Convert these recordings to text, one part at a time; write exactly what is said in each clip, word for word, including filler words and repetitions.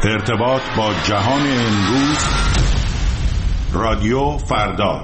ارتباط با جهان امروز، رادیو فردا.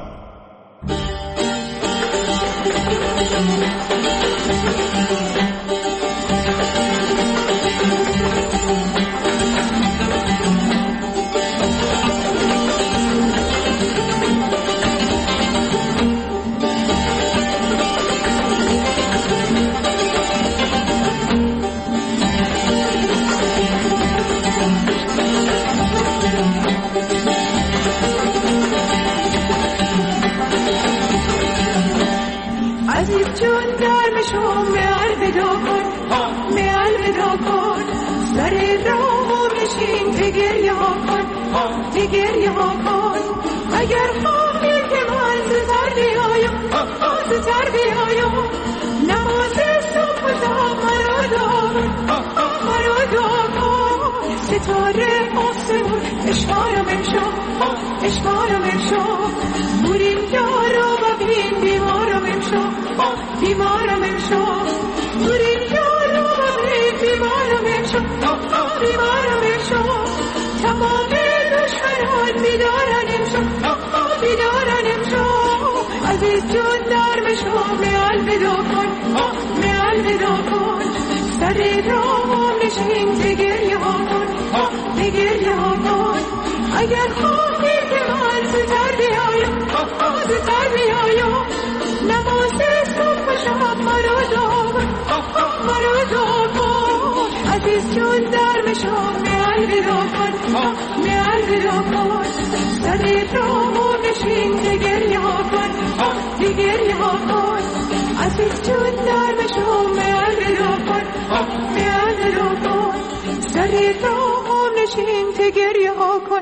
گریه ها کن اگر خواهی که من زودتر بیایم زودتر بیایم نماز صبح و شام مرا دعا مرا دعا کن ستاره آسمون اشمارم امشب اشمارم امشب بریم یارا و بین بیمارم امشب بیمارم امشب بریم یارا و بین بیمارم امشب بیمارم امشب تمام بیدارن امشب بیدارن امشب عزیز جون در مشو میال بدا کن میال بدا کن سر راه نشین تگریه ها کن تگریه ها کن اگر خواهی که من زودتر بیایم زودتر بیایم نماز صبح و شب مرا دعا کن مرا دعا کن عزیز جون در مشو میال بدا کن میال بدا کن سر راه نشین تگریه ها کن تگریه ها کن عزیز جون در مشو میال بدا کن میال بدا کن سر راه نشین تگریه ها کن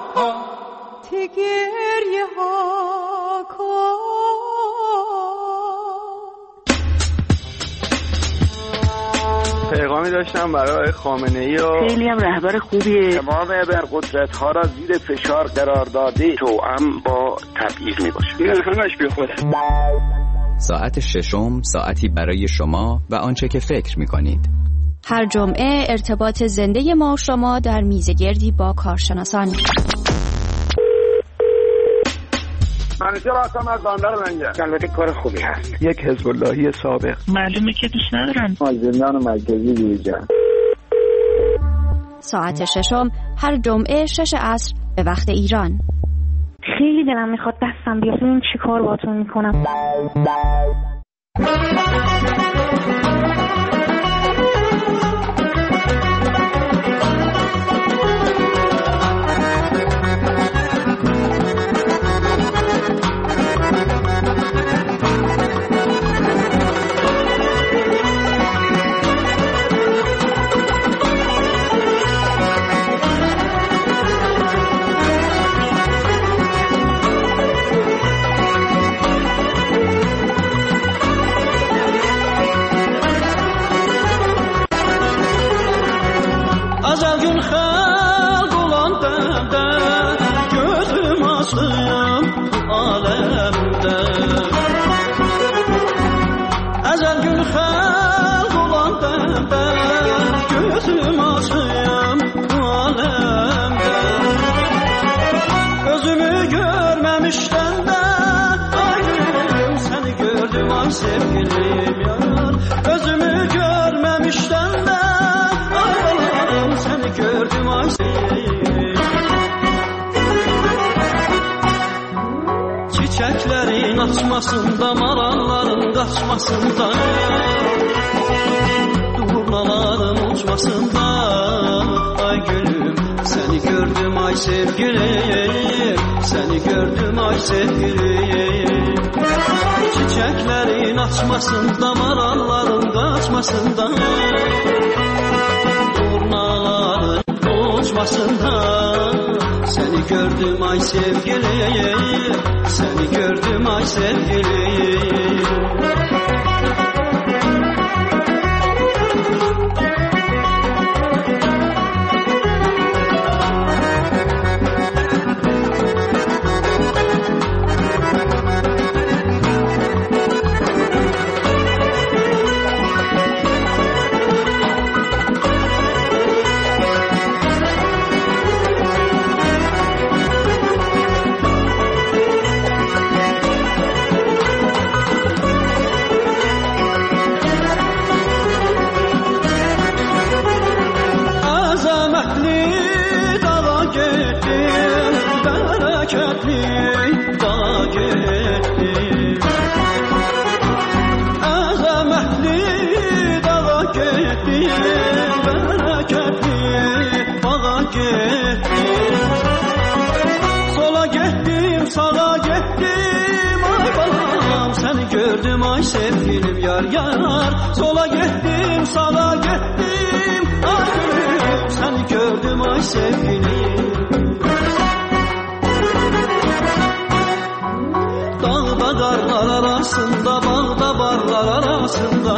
تگریه ها کن. پیغامی داشتم برای خامنه‌ای و خیلی هم رهبر خوبیه. تمام ابرقدرت ها را زیر فشار قرار داده توأم با تبعیض میباشه. این همش بی خوده. ساعت ششم، ساعتی برای شما و آنچه که فکر میکنید. هر جمعه ارتباط زنده ما شما در میزگردی با کارشناسان. منیجر هستم از بندر منجر. البته کار خوبی هست. یک حزب اللهی سابق. معلومه که دوست ندارن. زندان مرکزی بیرجان. ساعت ششم هر جمعه شش عصر به وقت ایران. خیلی دلم میخواد دستم بیاد ببینم چی کار باهاتون میکنم. Çiçeklerin açmasında, maralların kaçmasında, durnaların uçmasında, ay gülüm seni gördüm ay sevgilim, seni gördüm ay sevgilim. Çiçeklerin açmasında, maralların kaçmasında, durnaların uçmasında, seni gördüm ay sevgilim, seni gördüm ay sevgilim. bereketli dağa getdim. Əzəmətli dağa getdim, bereketli bağa getdim. Sola getdim, sağa getdim, ay balam seni gördüm ay sevgilim yar yar. Sola getdim, sağa gettim, ay gülüm seni gördüm ay sevgilim. Dağda qarlar arasında, bağda barlar arasında,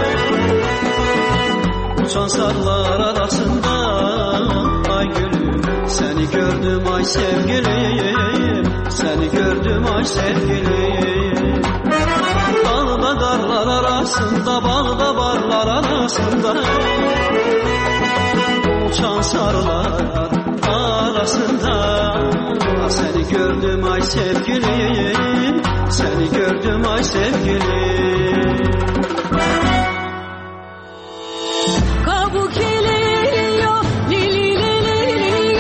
uçan sarlar arasında, ay gülüm seni gördüm ay sevgilim, seni gördüm ay sevgilim. Dağda qarlar arasında, bağda barlar arasında, uçan sarlar arasında, seni gördüm ay sevgilim, seni gördüm ay sevgilim. Kabuk geliyor, lili lili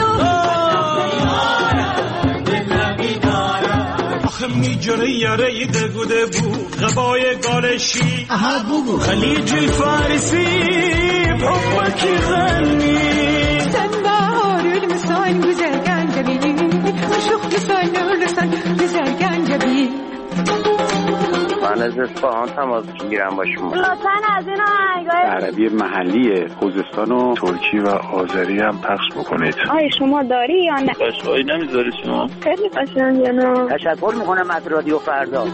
آخه میجره یاره دگوده بو غبای گالشی خلیج فارسی بابکی غنی sen baharül misal güzel gencebi aşık misal nurlusan güzel gencebi. من از اصفهان تماس میگیرم با شما. لطفاً از این آهنگای عربی محلی خوزستان و ترکی و آذری هم پخش بکنید. آیا شما داری یا نه؟ قشقایی نمیذاری شما؟ خیلی قشنگه نه؟ تشکر میکنم از رادیو فردا.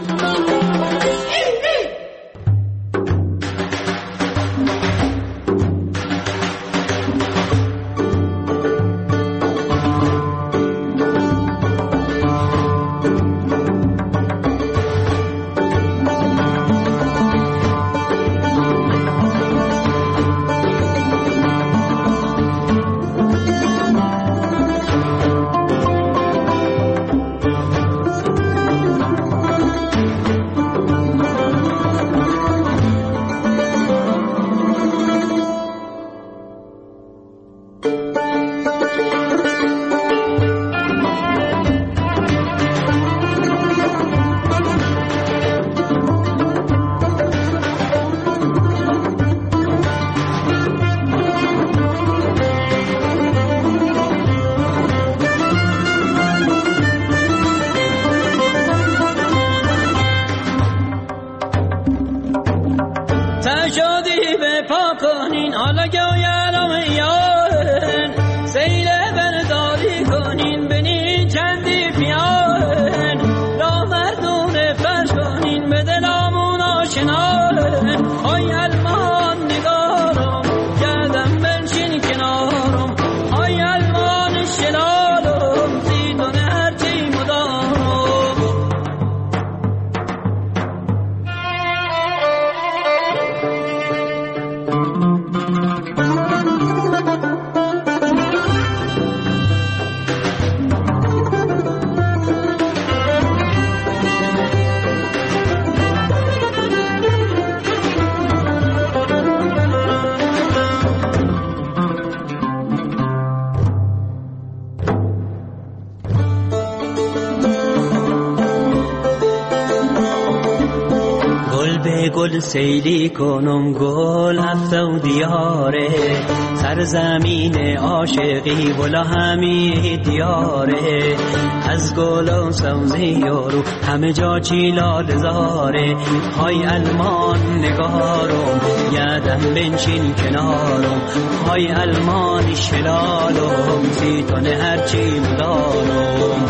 تشادی به پا کنین حالا گویرم یارن سیله برداری کنین بنین چندی پیارن را مردون فرش کنین به دلامون آشنارن های المان نگارم گردم بنشین کنارم های المان شلالم زیدون هرچی مدارم. گل سیلی کنم گل هفته و دیاره سرزمین عاشقی ولا همی دیاره از گل و سوزی یارو همه جا چیلال زاره های المان نگارم یادم بنشین کنارم های المان شلالم زیتون هرچی مدارم.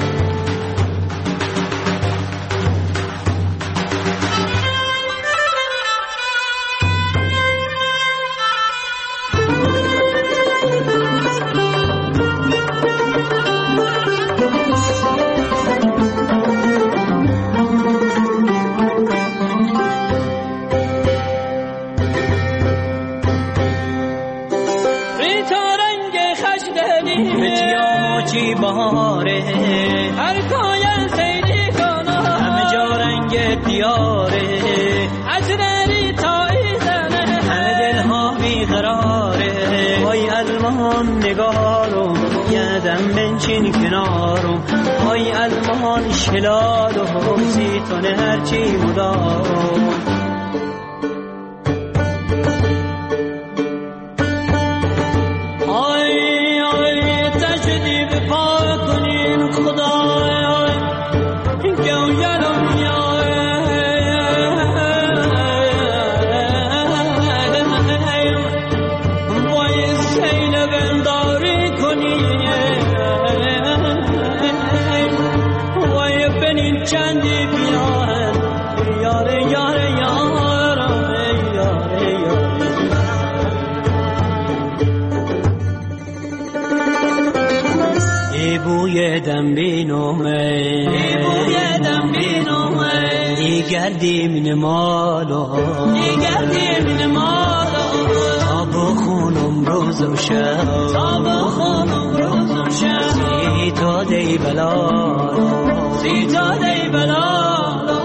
بهاره هر کاین سیلی کنم همه جا رنگ دیاره از نری تا ایزنه همه دل ها بیقراره های المان نگارم یادم بنشین کنارم های المان شلالم زیتون هرچی مدارم های های تجدید پا کنین خدای بوی دنبینومه بوی دنبینومه دیگردی من مالو دیگردی من مالو تا بخونم روز و شب تا بخونم روز و شب سی تا دی بلالو سی تا دی بلالو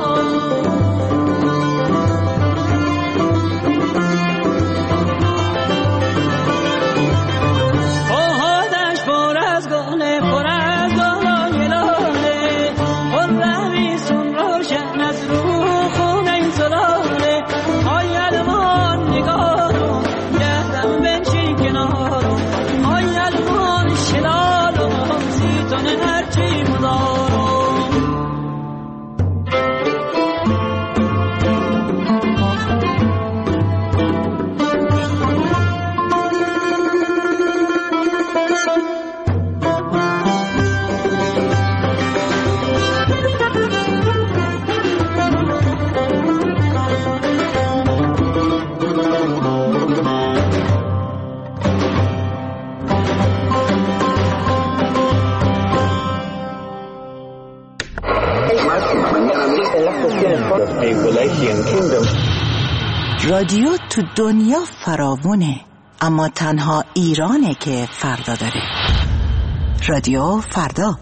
رادیو تو دنیا فراوونه، اما تنها ایرانه که فردا داره. رادیو فردا.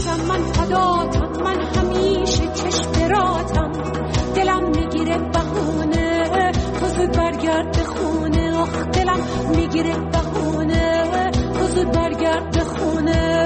عزیزم من فداتم، من همیشه چشم براتم، دلم میگیره بهونه تو زود برگرد به خونه، آخ دلم میگیره بهونه تو زود برگرد به خونه.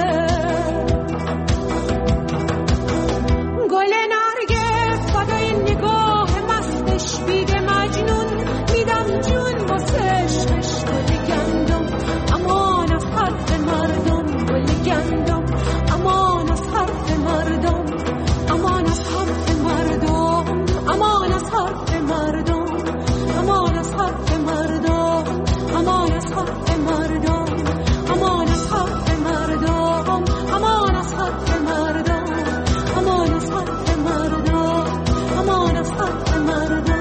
گل نرگس فدای نگاه مستش بیده مجنون، میدم جون واسه عشقش. گل گندم امان از حرف مردم، گل گندم امان از حرف مردم، امان از حرف مردم، امان از حرف مردم، امان از حرف مردم، امان از حرف مردم، امان از حرف مردم، امان از حرف مردم، امان از حرف مردم، امان از حرف مردم.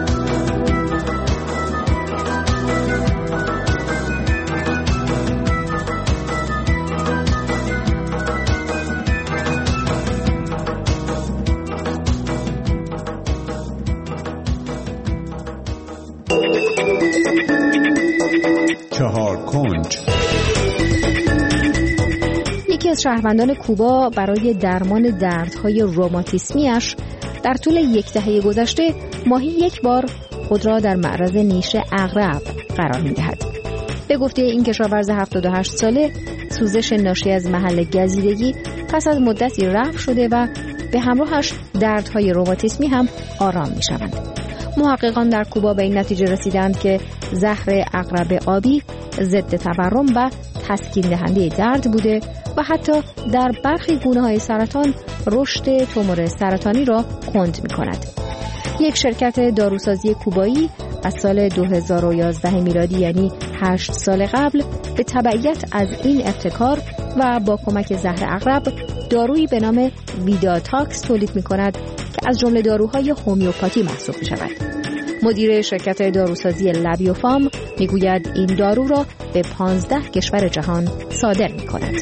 چهار کنج. یکی از شهروندان کوبا برای درمان دردهای روماتیسمیش در طول یک دهه گذشته ماهی یک بار خود را در معرض نیش عقرب قرار می‌دهد. به گفته این کشاورز هفتاد و هشت ساله، سوزش ناشی از محل گزیدگی پس از مدتی رفع شده و به همراهش دردهای روماتیسمی هم آرام می‌شوند. محققان در کوبا به این نتیجه رسیدند که زهر عقرب آبی ضد تورم و تسکین دهنده درد بوده و حتی در برخی گونه‌های سرطان رشد تومور سرطانی را کند می‌کند. یک شرکت داروسازی کوبایی از سال دو هزار و یازده میلادی، یعنی هشت سال قبل، به تبعیت از این ابتکار و با کمک زهر عقرب دارویی به نام ویداتاکس تولید می‌کند که از جمله داروهای هومیوپاتی محسوب می‌شود. مدیر شرکت داروسازی لبیوفام میگوید این دارو را به پانزده کشور جهان صادر می‌کند.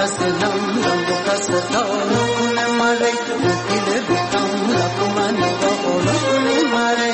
kaselam lambo kasata nukune mare ukile bikam lakumani ko nukune mare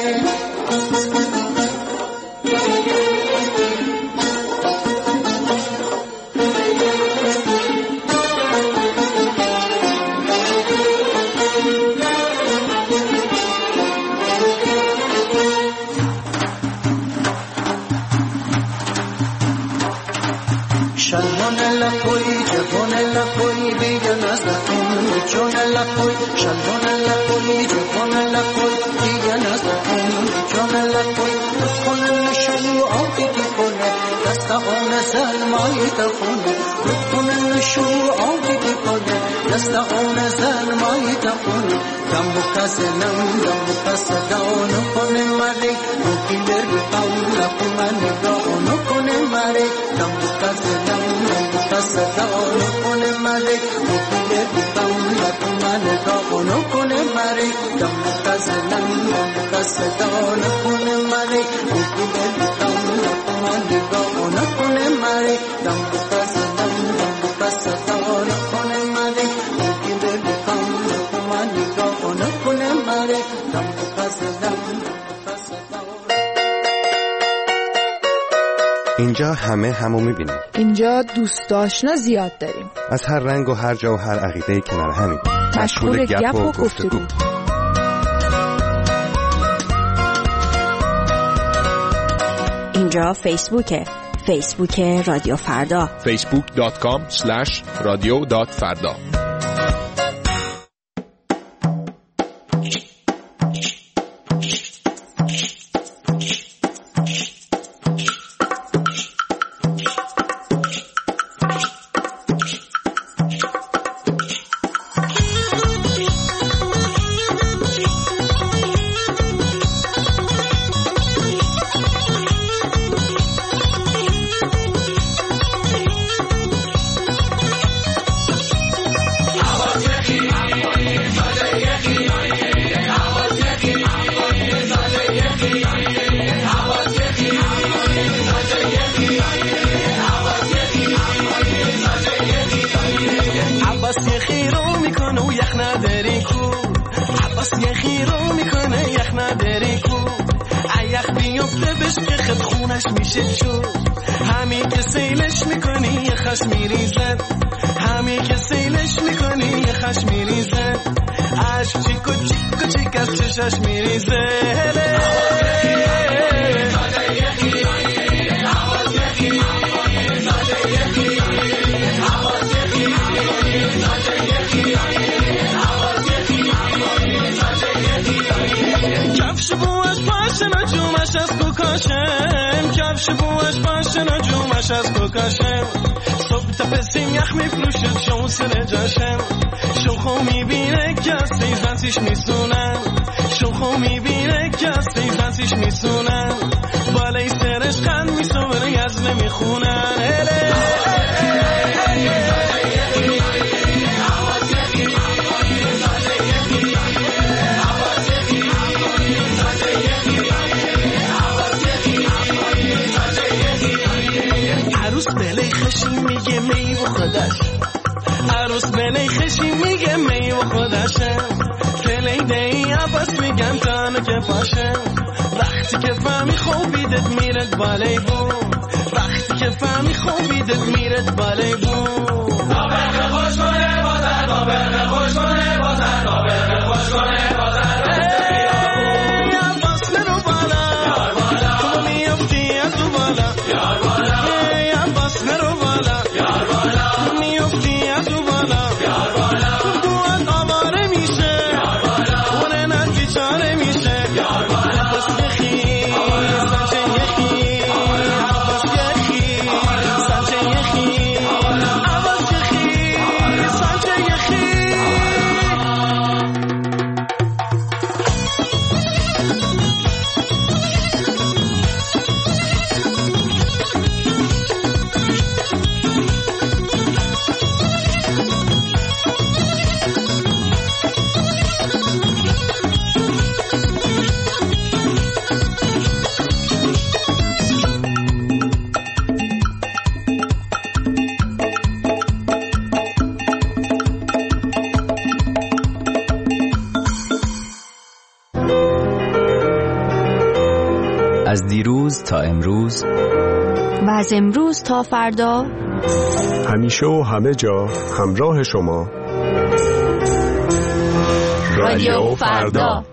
Shalonella poi, Javonella poi, Villanas da Pum, Jonella poi, Shalonella poi, Javonella poi, Villanas da Pum, Jonella poi, Rukunel Shulu, Audi Pone, Dasta Ona Salmai Tapone, Rukunel Shulu, Audi Pone, Dasta Ona Salmai Tapone, Tambuka Senam, Tambuka Sadao, Nukone Mare, Nukiler Paula Pumani Gao, Nukone Mare, Tambuka Senam, Tambuka Sadao, Nukone Mare, Nukiler Paula Pumani Gao, Nukone Mare, Tambuka Senam, Tambuka Sadao, Nukone Mare, Nukiler Paula Pumani Gao, Nukone Mare, Tambuka Senam, Tambuka Sadao, Nukone Mare, Nukiler Paula Pumani Gao, Nukone Mare, Tambuka Senam, Tambuka Sadao. اینجا همه همو میبینیم. اینجا دوست آشنا زیاد داریم. از هر رنگ و هر جا و هر عقیده کنار همین. مشغول گپ و گفتگو. اینجا فیسبوکه. فیسبوک رادیو فردا. فیسبوک دات کام اسلش رادیو دات فردا. از دیروز تا امروز و از امروز تا فردا، همیشه و همه جا همراه شما. رادیو فردا.